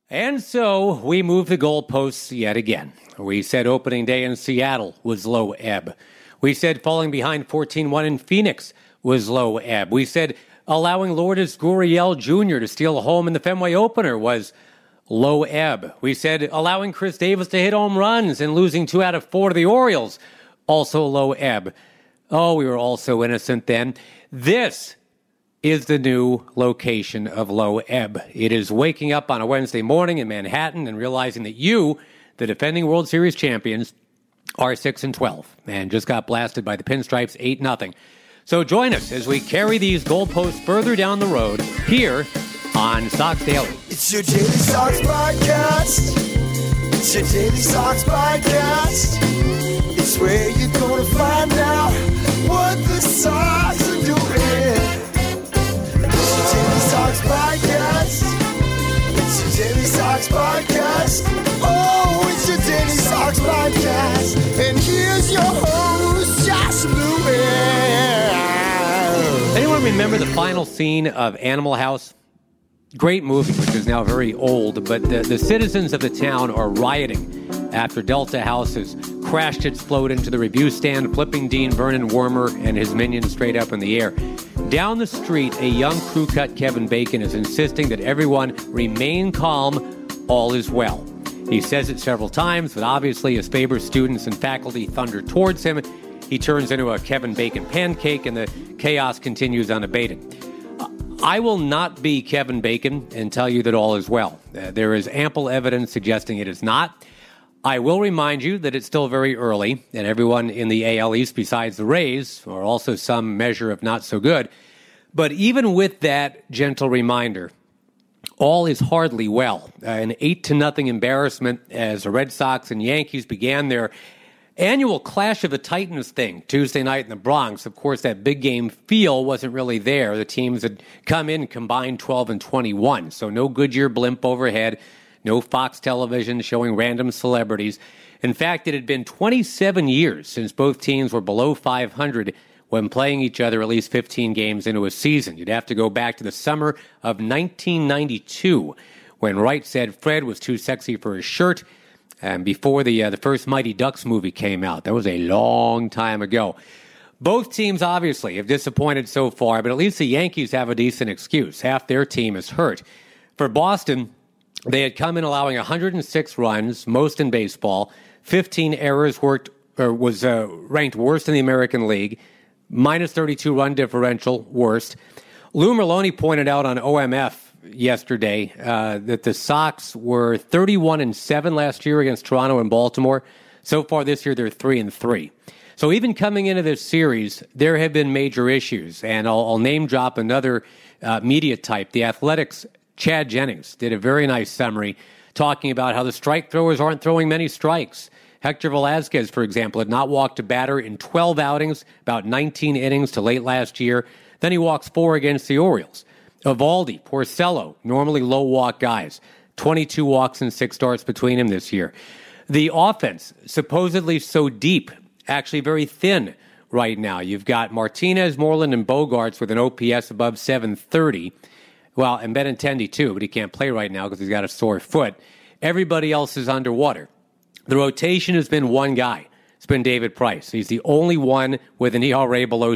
And so we moved the goalposts yet again. We said opening day in Seattle was low ebb. We said falling behind 14-1 in Phoenix was low ebb. We said allowing Lourdes Gurriel Jr. to steal a home in the Fenway opener was low ebb. We said allowing Chris Davis to hit home runs and losing 2 out of 4 to the Orioles, also low ebb. Oh, we were all so innocent then. This is the new location of low ebb. It is waking up on a Wednesday morning in Manhattan and realizing that you, the defending World Series champions, are 6-12 and just got blasted by the Pinstripes 8-0. So join us as we carry these goalposts further down the road here on Sox Daily. It's your Daily Sox podcast. It's your Daily Sox podcast. It's where you're going to find out what the Sox are doing. It's your Daily Sox podcast. It's your Daily Sox podcast. Oh, it's your Daily Sox podcast. And here's your host, Josh Lewin. Anyone remember the final scene of Animal House? Great movie, which is now very old, but the citizens of the town are rioting after Delta House has crashed its float into the review stand, flipping Dean Vernon Wormer and his minions straight up in the air. Down the street, a young crew cut Kevin Bacon is insisting that everyone remain calm, all is well. He says it several times, but obviously as Faber students and faculty thunder towards him, he turns into a Kevin Bacon pancake and the chaos continues unabated. I will not be Kevin Bacon and tell you that all is well. There is ample evidence suggesting it is not. I will remind you that it's still very early, and everyone in the AL East besides the Rays are also some measure of not so good. But even with that gentle reminder, all is hardly well. An 8-0 embarrassment as the Red Sox and Yankees began their annual Clash of the Titans thing Tuesday night in the Bronx. Of course, that big game feel wasn't really there. The teams had come in combined 12-21, so no Goodyear blimp overhead, no Fox television showing random celebrities. In fact, it had been 27 years since both teams were below 500 when playing each other at least 15 games into a season. You'd have to go back to the summer of 1992 when Wright said Fred was too sexy for his shirt, and before the first Mighty Ducks movie came out. That was a long time ago. Both teams obviously have disappointed so far, but at least the Yankees have a decent excuse. Half their team is hurt. For Boston, they had come in allowing 106 runs, most in baseball, 15 errors, was ranked worst in the American League, minus 32 run differential, worst. Lou Merloni pointed out on OMF yesterday that the Sox were 31-7 last year against Toronto and Baltimore. So far this year, they're 3-3. So even coming into this series, there have been major issues. And I'll name drop another media type. The Athletics' Chad Jennings did a very nice summary talking about how the strike throwers aren't throwing many strikes. Hector Velazquez, for example, had not walked a batter in 12 outings, about 19 innings to late last year. Then he walks 4 against the Orioles. Evaldi, Porcello, normally low-walk guys. 22 walks and 6 starts between him this year. The offense, supposedly so deep, actually very thin right now. You've got Martinez, Moreland, and Bogarts with an OPS above 730. Well, and Benintendi too, but he can't play right now because he's got a sore foot. Everybody else is underwater. The rotation has been one guy. It's been David Price. He's the only one with an ERA below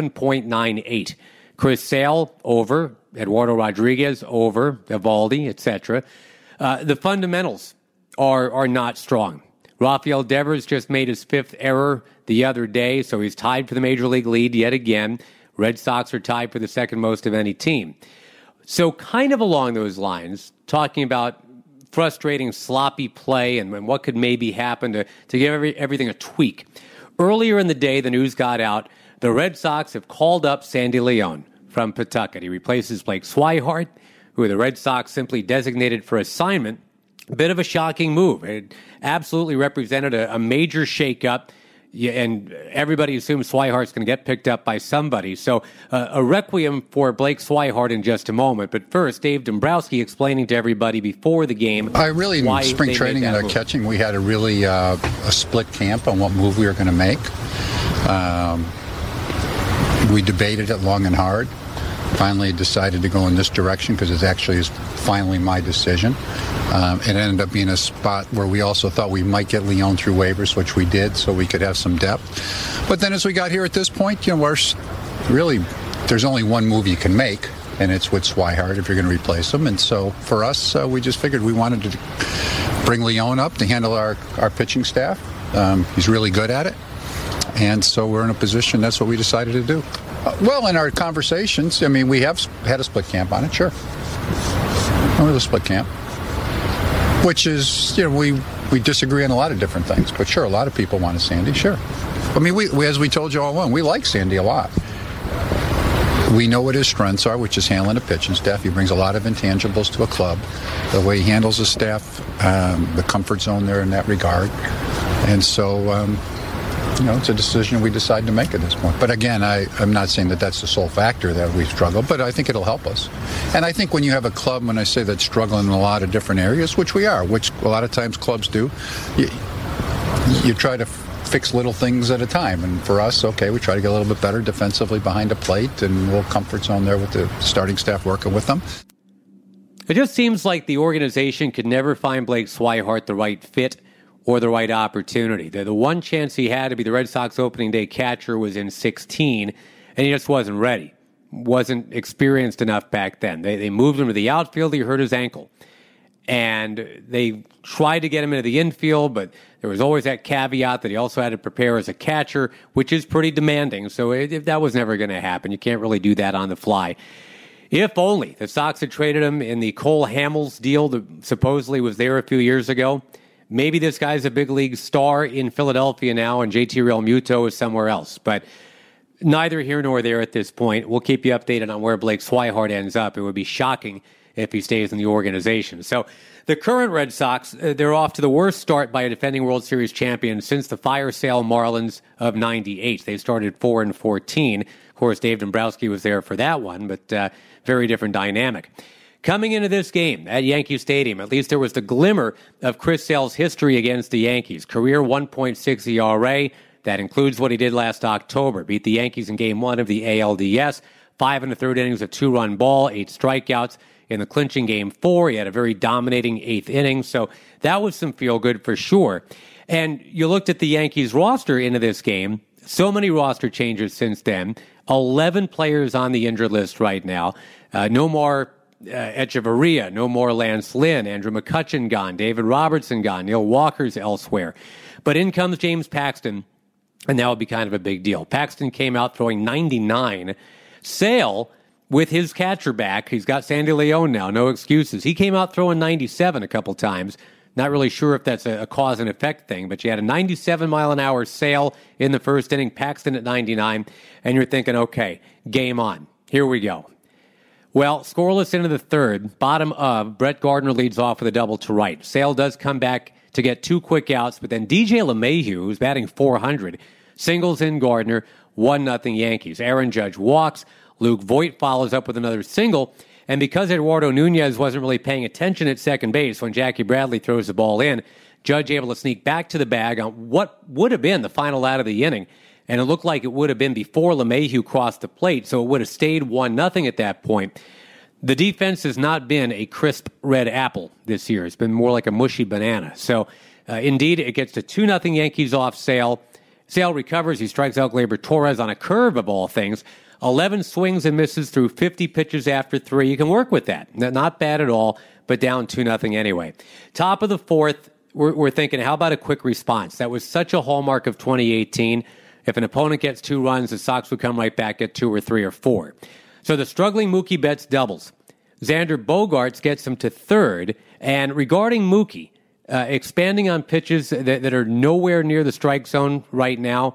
7.98. Chris Sale, over. Eduardo Rodriguez, over. Evaldi, etc. The fundamentals are not strong. Rafael Devers just made his 5th error the other day, so he's tied for the Major League lead yet again. Red Sox are tied for the second most of any team. So kind of along those lines, talking about frustrating, sloppy play and what could maybe happen to give everything a tweak. Earlier in the day, the news got out. The Red Sox have called up Sandy Leon from Pawtucket. He replaces Blake Swihart, who the Red Sox simply designated for assignment. A bit of a shocking move. It absolutely represented a major shakeup. And everybody assumes Swihart's going to get picked up by somebody. So a requiem for Blake Swihart in just a moment. But first, Dave Dombrowski explaining to everybody before the game. In spring training and our catching, we had a really a split camp on what move we were going to make. We debated it long and hard. Finally decided to go in this direction because it actually is finally my decision. It ended up being a spot where we also thought we might get Leon through waivers, which we did, so we could have some depth. But then as we got here at this point, there's only one move you can make, and it's with Swihart if you're going to replace him. And so for us, we just figured we wanted to bring Leon up to handle our pitching staff. He's really good at it. And so we're in a position, that's what we decided to do. Well, in our conversations, we have had a split camp on it, sure. With a split camp. Which is, we disagree on a lot of different things. But sure, a lot of people wanted Sandy, sure. We as we told you all along, we like Sandy a lot. We know what his strengths are, which is handling a pitching staff. He brings a lot of intangibles to a club. The way he handles the staff, the comfort zone there in that regard. And so, it's a decision we decided to make at this point. But again, I'm not saying that that's the sole factor that we struggle, but I think it'll help us. And I think when you have a club, when I say that's struggling in a lot of different areas, which we are, which a lot of times clubs do, you try to fix little things at a time. And for us, we try to get a little bit better defensively behind the plate and a little comfort zone there with the starting staff working with them. It just seems like the organization could never find Blake Swihart the right fit or the right opportunity. The one chance he had to be the Red Sox opening day catcher was in 2016, and he just wasn't ready. Wasn't experienced enough back then. They moved him to the outfield. He hurt his ankle. And they tried to get him into the infield, but there was always that caveat that he also had to prepare as a catcher, which is pretty demanding. So if that was never going to happen. You can't really do that on the fly. If only the Sox had traded him in the Cole Hamels deal that supposedly was there a few years ago. Maybe this guy's a big league star in Philadelphia now, and JT Realmuto is somewhere else. But neither here nor there at this point. We'll keep you updated on where Blake Swihart ends up. It would be shocking if he stays in the organization. So the current Red Sox, they're off to the worst start by a defending World Series champion since the fire sale Marlins of 98. They started 4-14. Of course, Dave Dombrowski was there for that one, but very different dynamic. Coming into this game at Yankee Stadium, at least there was the glimmer of Chris Sale's history against the Yankees. Career 1.6 ERA. That includes what he did last October. Beat the Yankees in Game 1 of the ALDS. 5 1/3 innings of 2-run ball, 8 strikeouts. In the clinching Game 4, he had a very dominating 8th inning. So that was some feel-good for sure. And you looked at the Yankees roster into this game. So many roster changes since then. 11 players on the injured list right now. No more Echeverria, no more Lance Lynn, Andrew McCutchen gone, David Robertson gone, Neil Walker's elsewhere. But in comes James Paxton, and that would be kind of a big deal. Paxton came out throwing 99. Sale, with his catcher back, he's got Sandy Leon now, no excuses. He came out throwing 97 a couple times. Not really sure if that's a cause and effect thing, but you had a 97-mile-an-hour Sale in the first inning, Paxton at 99, and you're thinking, okay, game on. Here we go. Well, scoreless into the third, bottom of, Brett Gardner leads off with a double to right. Sale does come back to get 2 quick outs, but then DJ LeMahieu, who's batting .400, singles in Gardner, 1-0 Yankees. Aaron Judge walks, Luke Voit follows up with another single, and because Eduardo Nunez wasn't really paying attention at second base when Jackie Bradley throws the ball in, Judge able to sneak back to the bag on what would have been the final out of the inning. And it looked like it would have been before LeMahieu crossed the plate, so it would have stayed 1-0 at that point. The defense has not been a crisp red apple this year. It's been more like a mushy banana. So, indeed, it gets to 2-0 Yankees off Sale. Sale recovers. He strikes out Gleyber Torres on a curve, of all things. 11 swings and misses through 50 pitches after 3. You can work with that. Not bad at all, but down 2-0 anyway. Top of the fourth, we're thinking, how about a quick response? That was such a hallmark of 2018. If an opponent gets 2 runs, the Sox would come right back at 2 or 3 or 4. So the struggling Mookie Betts doubles. Xander Bogaerts gets him to third. And regarding Mookie, expanding on pitches that are nowhere near the strike zone right now,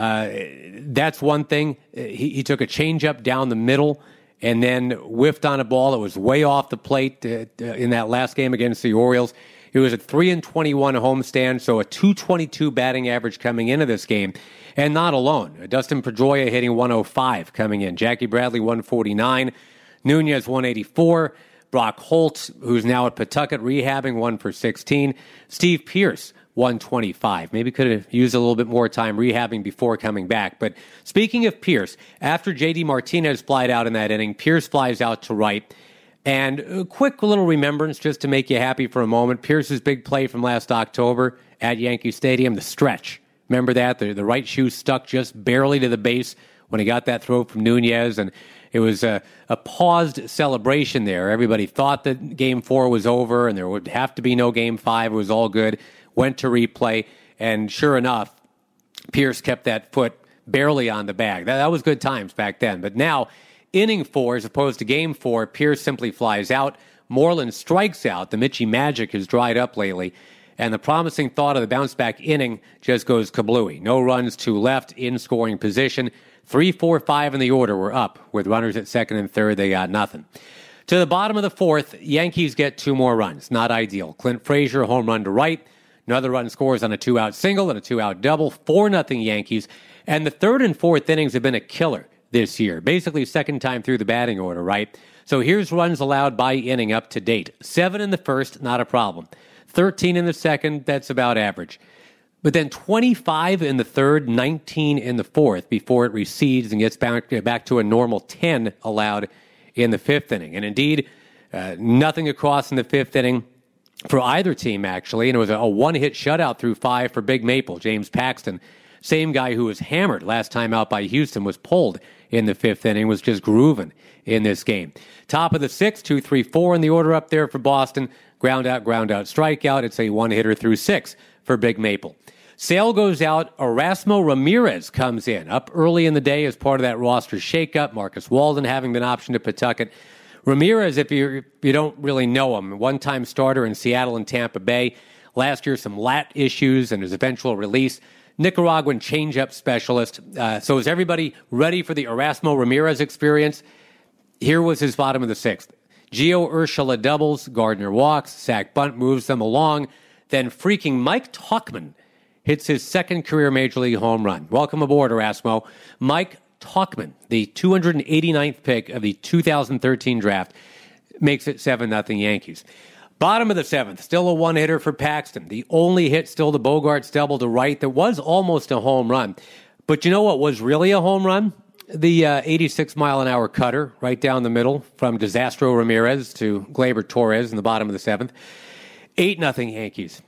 that's one thing. He took a changeup down the middle and then whiffed on a ball that was way off the plate in that last game against the Orioles. He was at 3-21 homestand, so a .222 batting average coming into this game. And not alone. Dustin Pedroia hitting 105 coming in. Jackie Bradley 149. Nunez 184. Brock Holt, who's now at Pawtucket rehabbing, 1 for 16. Steve Pearce 125. Maybe could have used a little bit more time rehabbing before coming back. But speaking of Pearce, after J.D. Martinez flied out in that inning, Pearce flies out to right. And a quick little remembrance just to make you happy for a moment. Pierce's big play from last October at Yankee Stadium, the stretch. Remember that? The right shoe stuck just barely to the base when he got that throw from Nunez, and it was a paused celebration there. Everybody thought that Game 4 was over and there would have to be no Game 5. It was all good. Went to replay, and sure enough, Pierce kept that foot barely on the bag. That was good times back then. But now, inning 4 as opposed to Game 4, Pierce simply flies out. Moreland strikes out. The Mitchie magic has dried up lately. And the promising thought of the bounce-back inning just goes kablooey. No runs to left in scoring position. 3, 4, 5 in the order were up. With runners at second and third, they got nothing. To the bottom of the fourth, Yankees get 2 more runs. Not ideal. Clint Frazier, home run to right. Another run scores on a 2-out single and a 2-out double. 4-0 Yankees. And the third and fourth innings have been a killer this year. Basically, second time through the batting order, right? So here's runs allowed by inning up to date. 7 in the first, not a problem. 13 in the second, that's about average. But then 25 in the third, 19 in the fourth before it recedes and gets back to a normal 10 allowed in the fifth inning. And indeed, nothing across in the fifth inning for either team, actually. And it was a one-hit shutout through 5 for Big Maple. James Paxton, same guy who was hammered last time out by Houston, was pulled in the fifth inning, was just grooving in this game. Top of the sixth, 2, 3, 4 in the order up there for Boston. Ground out, strikeout. It's a one-hitter through 6 for Big Maple. Sale goes out. Erasmo Ramirez comes in up early in the day as part of that roster shakeup. Marcus Walden having been optioned to Pawtucket. Ramirez, if you don't really know him, one-time starter in Seattle and Tampa Bay. Last year, some lat issues and his eventual release. Nicaraguan changeup specialist. So is everybody ready for the Erasmo Ramirez experience? Here was his bottom of the sixth. Gio Urshela doubles, Gardner walks, sac bunt moves them along. Then freaking Mike Tauchman hits his second career Major League home run. Welcome aboard, Erasmo. Mike Tauchman, the 289th pick of the 2013 draft, makes it 7-0 Yankees. Bottom of the seventh, still a one-hitter for Paxton. The only hit still the Bogarts double to right that was almost a home run. But you know what was really a home run? The 86-mile-an-hour cutter right down the middle from Desastro Ramirez to Gleyber Torres in the bottom of the seventh. 8-0 Yankees.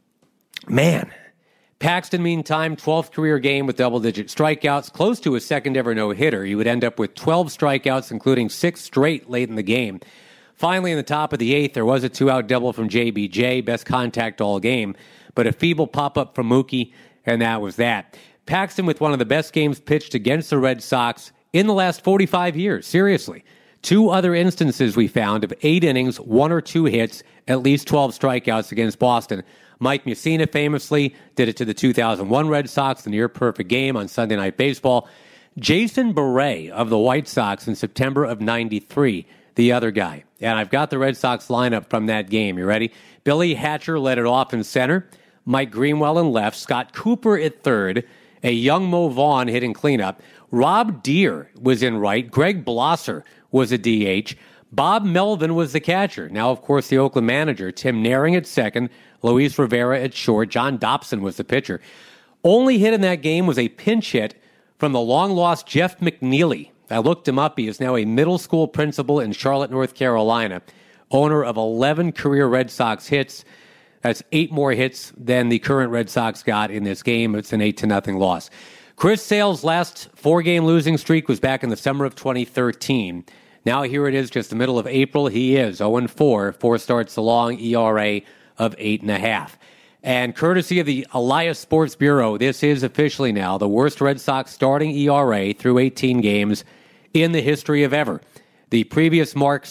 Man. Paxton, meantime, 12th career game with double-digit strikeouts, close to his second-ever no-hitter. He would end up with 12 strikeouts, including 6 straight late in the game. Finally, in the top of the eighth, there was a 2-out double from JBJ, best contact all game, but a feeble pop-up from Mookie, and that was that. Paxton with one of the best games pitched against the Red Sox in the last 45 years, seriously. 2 other instances we found of 8 innings, 1 or 2 hits, at least 12 strikeouts against Boston. Mike Mussina famously did it to the 2001 Red Sox, the near-perfect game on Sunday Night Baseball. Jason Beret of the White Sox in September of '93, the other guy. And I've got the Red Sox lineup from that game. You ready? Billy Hatcher led it off in center. Mike Greenwell in left. Scott Cooper at third. A young Mo Vaughn hitting cleanup. Rob Deere was in right. Greg Blosser was a DH. Bob Melvin was the catcher. Now, of course, the Oakland manager. Tim Naring at second. Luis Rivera at short. John Dobson was the pitcher. Only hit in that game was a pinch hit from the long-lost Jeff McNeely. I looked him up. He is now a middle school principal in Charlotte, North Carolina, owner of 11 career Red Sox hits. That's 8 more hits than the current Red Sox got in this game. It's an 8-0 loss. Chris Sale's last 4-game losing streak was back in the summer of 2013. Now here it is, just the middle of April. He is 0-4, 4 starts along, ERA of 8.5. And courtesy of the Elias Sports Bureau, this is officially now the worst Red Sox starting ERA through 18 games in the history of ever. The previous mark,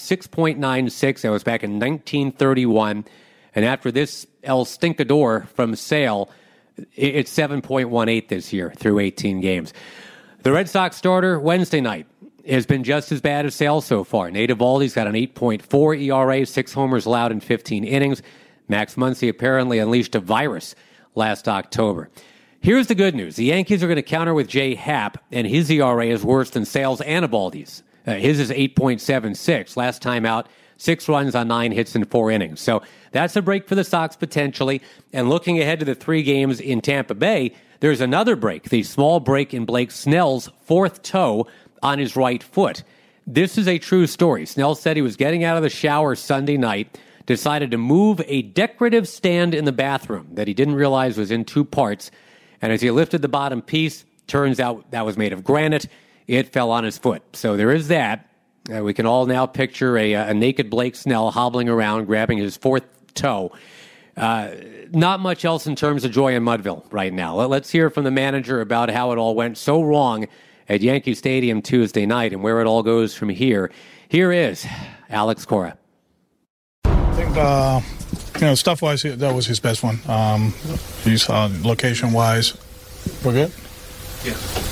6.96. That was back in 1931. And after this El Stinkador from Sale, it's 7.18 this year through 18 games. The Red Sox starter Wednesday night has been just as bad as Sale so far. Nate Eovaldi's got an 8.4 ERA, 6 homers allowed in 15 innings. Max Muncy apparently unleashed a virus last October. Here's the good news. The Yankees are going to counter with Jay Happ, and his ERA is worse than Sale's and Eovaldi's. His is 8.76. Last time out, 6 runs on 9 hits in 4 innings. So that's a break for the Sox potentially. And looking ahead to the 3 games in Tampa Bay, there's another break, the small break in Blake Snell's 4th toe on his right foot. This is a true story. Snell said he was getting out of the shower Sunday night, decided to move a decorative stand in the bathroom that he didn't realize was in two parts. And as he lifted the bottom piece, turns out that was made of granite. It fell on his foot. So there is that. We can all now picture a naked Blake Snell hobbling around, grabbing his fourth toe. Not much else in terms of joy in Mudville right now. Let's hear from the manager about how it all went so wrong at Yankee Stadium Tuesday night and where it all goes from here. Here is Alex Cora. I think, stuff-wise, that was his best one. He's location-wise. We're good? Yeah.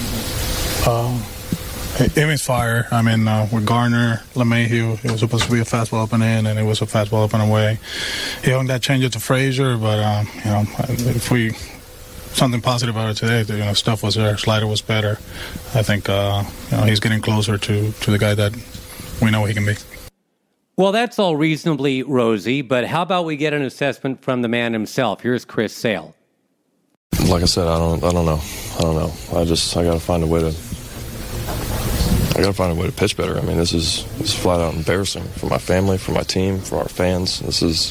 Image fire. I mean, with Garner, LeMahieu, it was supposed to be a fastball up and in, and it was a fastball up and away. He hung that change to Frazier, but, if we something positive about it today, stuff was there, slider was better. I think, he's getting closer to the guy that we know he can be. Well, that's all reasonably rosy, but how about we get an assessment from the man himself? Here's Chris Sale. Like I said, I don't know. I got to find a way to pitch better. I mean, this is flat out embarrassing for my family, for my team, for our fans. This is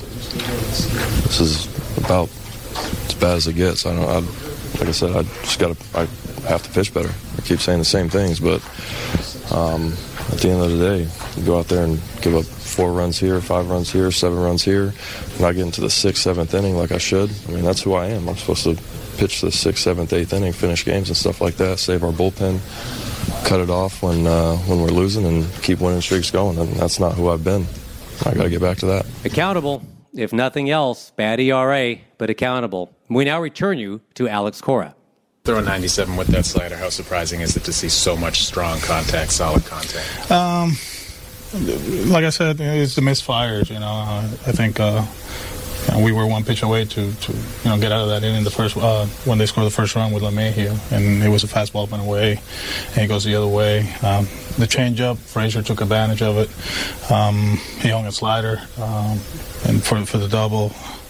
about as bad as it gets. Like I said, I have to pitch better. I keep saying the same things, but at the end of the day, you go out there and give up 4 runs here, 5 runs here, 7 runs here, not get into the 6th, 7th inning like I should. I mean, that's who I am. I'm supposed to pitch the 6th, 7th, 8th inning, finish games and stuff like that, save our bullpen, cut it off when we're losing, and keep winning streaks going. And that's not who I've been. I got to get back to that. Accountable, if nothing else. Bad ERA, but accountable. We now return you to Alex Cora. Throwing 97 with that slider, how surprising is it to see so much strong contact, solid contact? Like I said, it's the misfires. I think we were one pitch away to get out of that inning. The first when they scored the first run with LeMahieu, and it was a fastball up and away, and it goes the other way. The changeup, Frazier took advantage of it. He hung a slider, and for the double.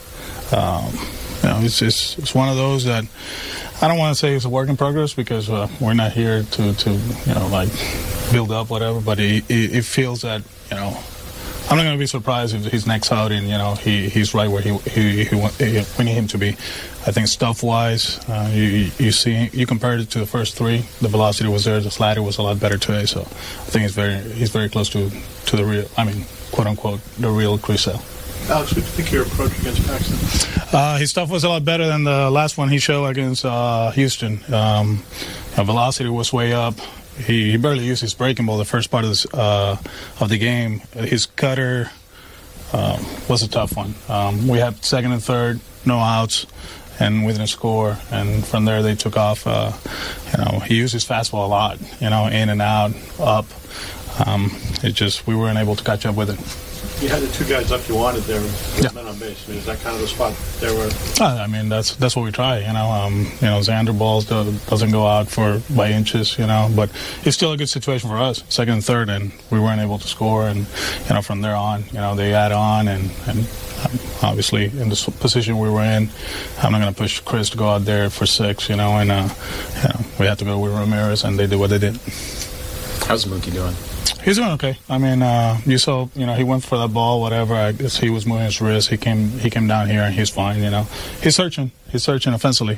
It's one of those that I don't want to say it's a work in progress, because we're not here to build up whatever, but it feels that, I'm not going to be surprised if his next outing, he's right where we need him to be. I think stuff-wise, you compared it to the first 3, the velocity was there, the slider was a lot better today, so I think he's very close to the real, quote-unquote, the real Chris Sale. Alex, what do you think of your approach against Paxton? His stuff was a lot better than the last one he showed against Houston. Velocity was way up. He barely used his breaking ball the first part of the game. His cutter was a tough one. We had 2nd and 3rd, no outs, and we didn't score. And from there they took off. He used his fastball a lot. In and out, up. We weren't able to catch up with it. You had the 2 guys up you wanted there with men on base. Is that kind of the spot there where? That's what we try. Xander balls doesn't go out by inches. But it's still a good situation for us. 2nd and 3rd, and we weren't able to score. And from there on, they add on, and obviously in the position we were in, I'm not going to push Chris to go out there for 6. We had to go with Ramirez, and they did what they did. How's Mookie doing? He's doing okay. You saw, he went for that ball, whatever. I guess he was moving his wrist. He came down here, and he's fine. He's searching offensively.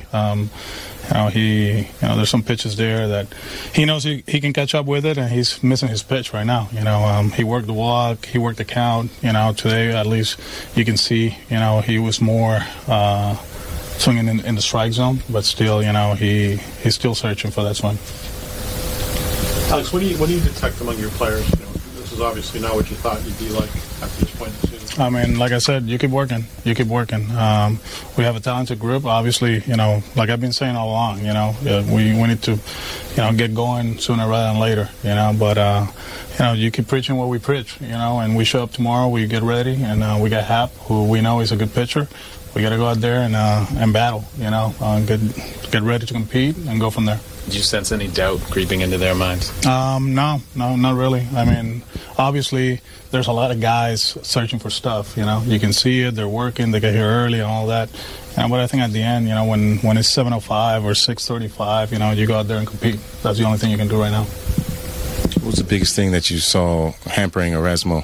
There's some pitches there that he knows he can catch up with it, and he's missing his pitch right now. He worked the walk, he worked the count. Today at least you can see, he was more swinging in the strike zone, but still, he's still searching for that swing. Alex, what do you detect among your players? This is obviously not what you thought you'd be like after this point in the season. Like I said, you keep working. We have a talented group. Obviously, like I've been saying all along, we need to, get going sooner rather than later, But, you keep preaching what we preach, and we show up tomorrow, we get ready, and we got Happ, who we know is a good pitcher. We got to go out there and battle, get ready to compete and go from there. Did you sense any doubt creeping into their minds? No, not really. Obviously, there's a lot of guys searching for stuff, You can see it, they're working, they get here early and all that. But I think at the end, when it's 7:05 or 6:35, you go out there and compete. That's the only thing you can do right now. was the biggest thing that you saw hampering Erasmo?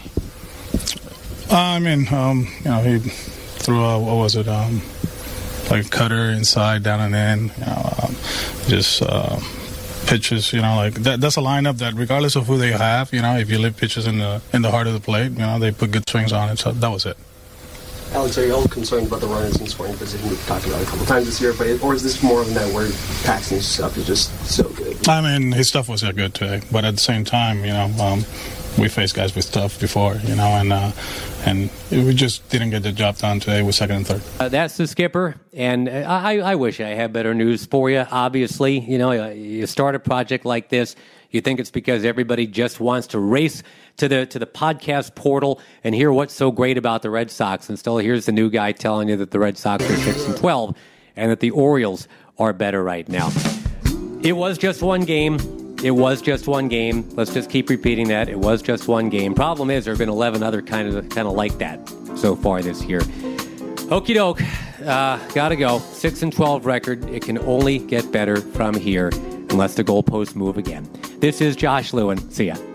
He threw a, what was it, like a cutter inside, down and in, pitches, that's a lineup that regardless of who they have, if you leave pitches in the heart of the plate, they put good swings on it, so that was it. Alex, are you all concerned about the runners in scoring position? We've talked about it a couple times this year, or is this more of a night where Paxton's stuff is just so good? His stuff was good today, but at the same time, we faced guys with stuff before, and we just didn't get the job done today with second and third. That's the skipper, and I wish I had better news for you. Obviously, you start a project like this, you think it's because everybody just wants to race to the podcast portal and hear what's so great about the Red Sox. And still, here's the new guy telling you that the Red Sox are 6-12 and that the Orioles are better right now. It was just one game. It was just one game. Let's just keep repeating that. It was just one game. Problem is, there have been 11 other kind of like that so far this year. Okie doke. Gotta go. 6-12 record. It can only get better from here unless the goalposts move again. This is Josh Lewin. See ya.